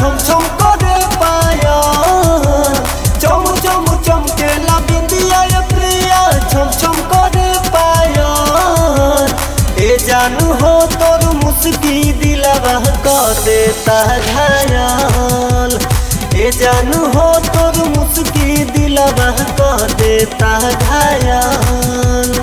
छम छम करे पाया चम चम चमकेला बिंदिया ये प्रिया छम छम करे पाया ए जानू हो तोर मुस्की दिलवा क देता घायल ए जानू हो तोर मुस्की दिलवा क देता घायल।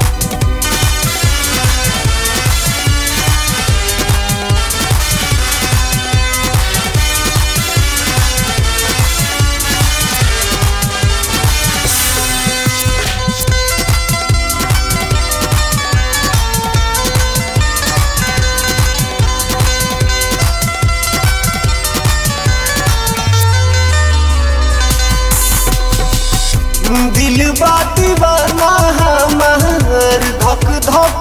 दिल दीवाना हमार धक धक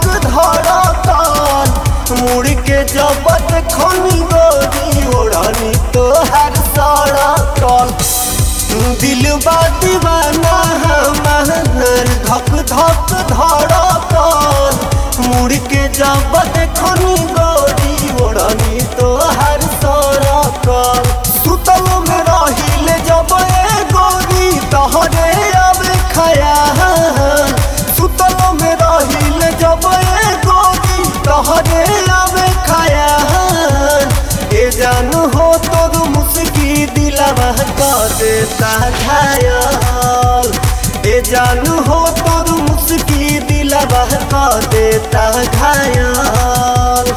धड़कन मुड़ के जब देखनी गोरी ओढ़नी तोहर सड़कन दिल दीवाना हमार धक धक धड़कन मुड़ के जब देखनी गोरी ओढ़नी तोहर सड़कन सुतल में रहिले जब ए गोरी तोहरे सुतल में रहिल जब ए गोरी तोहरे आवे खयाल ए जानू हो तोर मुस्की दिलवा क देता घायल ए जानू हो तोर मुस्की दिलवा क देता घायल।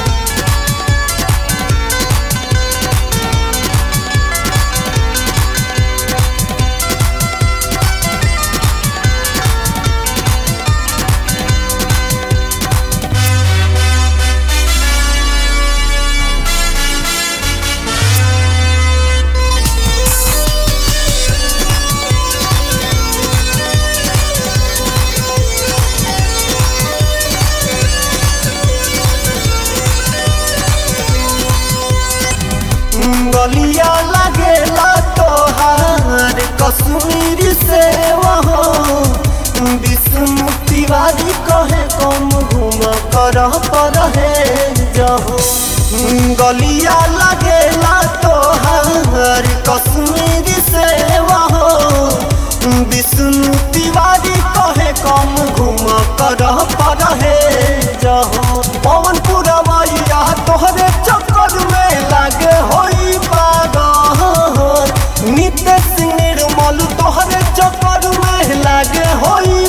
गलिया लगेला तोहार कश्मीरी से वहो विष्णु तिवारी कहे कम घूम कर है जहो गलिया लगेला तोहार कश्मीरी से वहो विष्णु तिवारी कहे कम घूम कर है जहो पवन पुरवैया तोहरे चक्कर में लागे होई नितेश निर्मल तोहरे चक्कर में लागे होई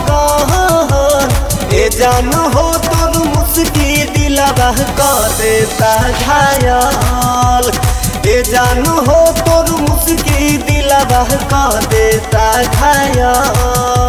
पागल ए जानू हो तोर मुस्की दिलवा क देता घायल ए जानू हो तोर मुस्की दिलवा क देता घायल।